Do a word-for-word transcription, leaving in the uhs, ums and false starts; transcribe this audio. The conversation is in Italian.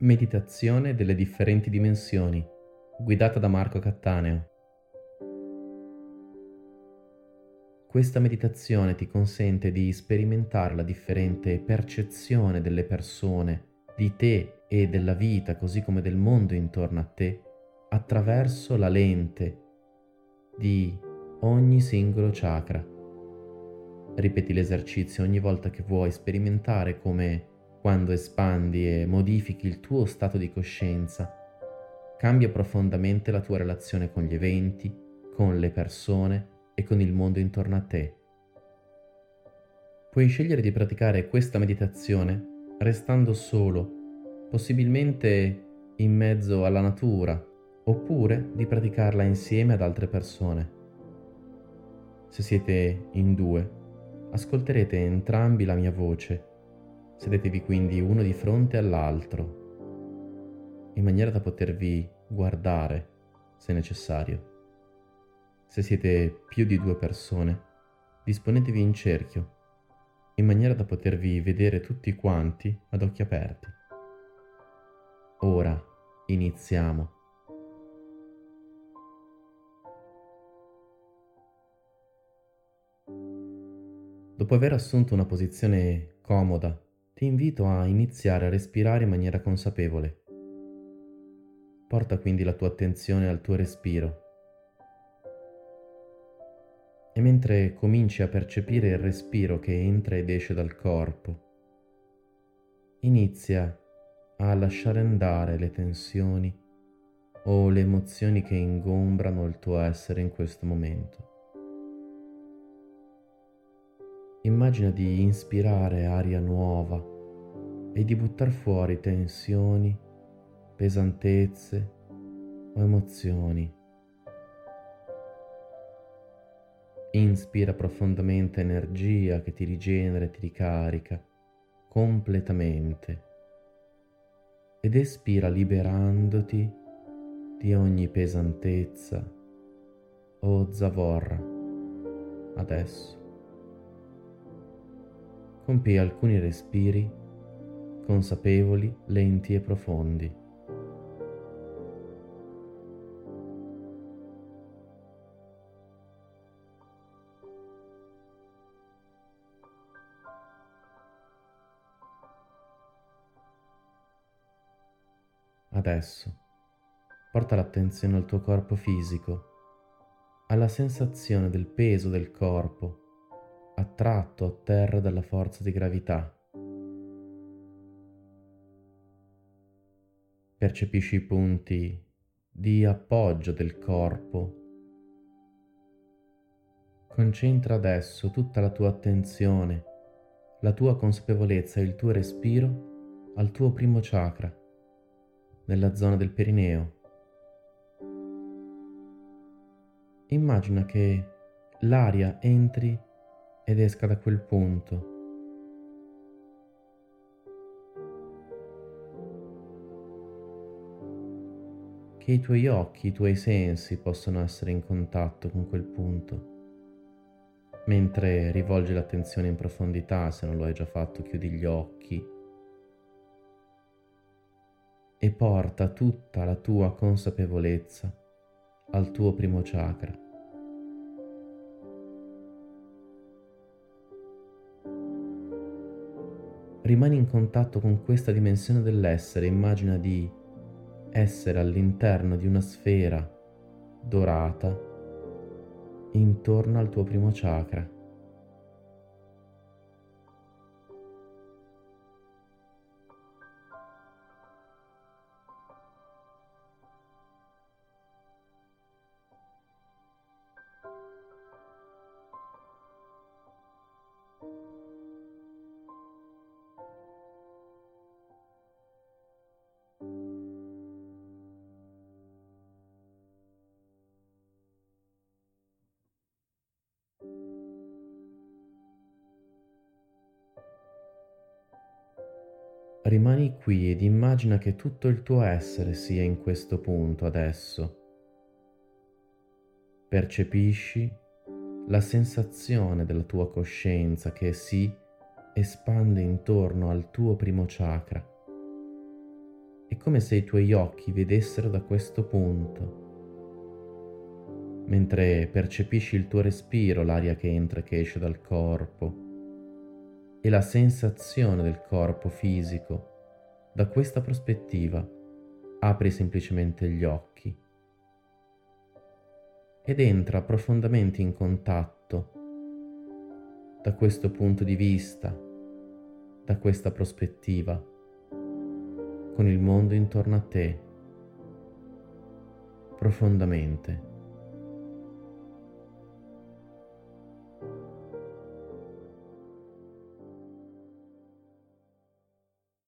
Meditazione delle differenti dimensioni, guidata da Marco Cattaneo. Questa meditazione ti consente di sperimentare la differente percezione delle persone, di te e della vita, così come del mondo intorno a te, attraverso la lente di ogni singolo chakra. Ripeti l'esercizio ogni volta che vuoi sperimentare come, quando espandi e modifichi il tuo stato di coscienza, cambia profondamente la tua relazione con gli eventi, con le persone e con il mondo intorno a te. Puoi scegliere di praticare questa meditazione restando solo, possibilmente in mezzo alla natura, oppure di praticarla insieme ad altre persone. Se siete in due, ascolterete entrambi la mia voce. Sedetevi quindi uno di fronte all'altro, in maniera da potervi guardare se necessario. Se siete più di due persone, disponetevi in cerchio, in maniera da potervi vedere tutti quanti ad occhi aperti. Ora iniziamo. Dopo aver assunto una posizione comoda, ti invito a iniziare a respirare in maniera consapevole. Porta quindi la tua attenzione al tuo respiro. E mentre cominci a percepire il respiro che entra ed esce dal corpo, inizia a lasciare andare le tensioni o le emozioni che ingombrano il tuo essere in questo momento. Immagina di inspirare aria nuova e di buttar fuori tensioni, pesantezze o emozioni. Inspira profondamente energia che ti rigenera e ti ricarica completamente ed espira liberandoti di ogni pesantezza o zavorra. Adesso compi alcuni respiri consapevoli, lenti e profondi. Adesso porta l'attenzione al tuo corpo fisico, alla sensazione del peso del corpo attratto a terra dalla forza di gravità. Percepisci i punti di appoggio del corpo. Concentra adesso tutta la tua attenzione, la tua consapevolezza e il tuo respiro al tuo primo chakra, nella zona del perineo. Immagina che l'aria entri ed esca da quel punto. Che i tuoi occhi, i tuoi sensi possano essere in contatto con quel punto. Mentre rivolgi l'attenzione in profondità, se non lo hai già fatto, chiudi gli occhi e porta tutta la tua consapevolezza al tuo primo chakra. Rimani in contatto con questa dimensione dell'essere. Immagina di essere all'interno di una sfera dorata intorno al tuo primo chakra. Rimani qui ed immagina che tutto il tuo essere sia in questo punto adesso. Percepisci la sensazione della tua coscienza che si espande intorno al tuo primo chakra È come se i tuoi occhi vedessero da questo punto. Mentre percepisci il tuo respiro, l'aria che entra e che esce dal corpo e la sensazione del corpo fisico, da questa prospettiva apri semplicemente gli occhi ed entra profondamente in contatto da questo punto di vista, da questa prospettiva, con il mondo intorno a te, profondamente.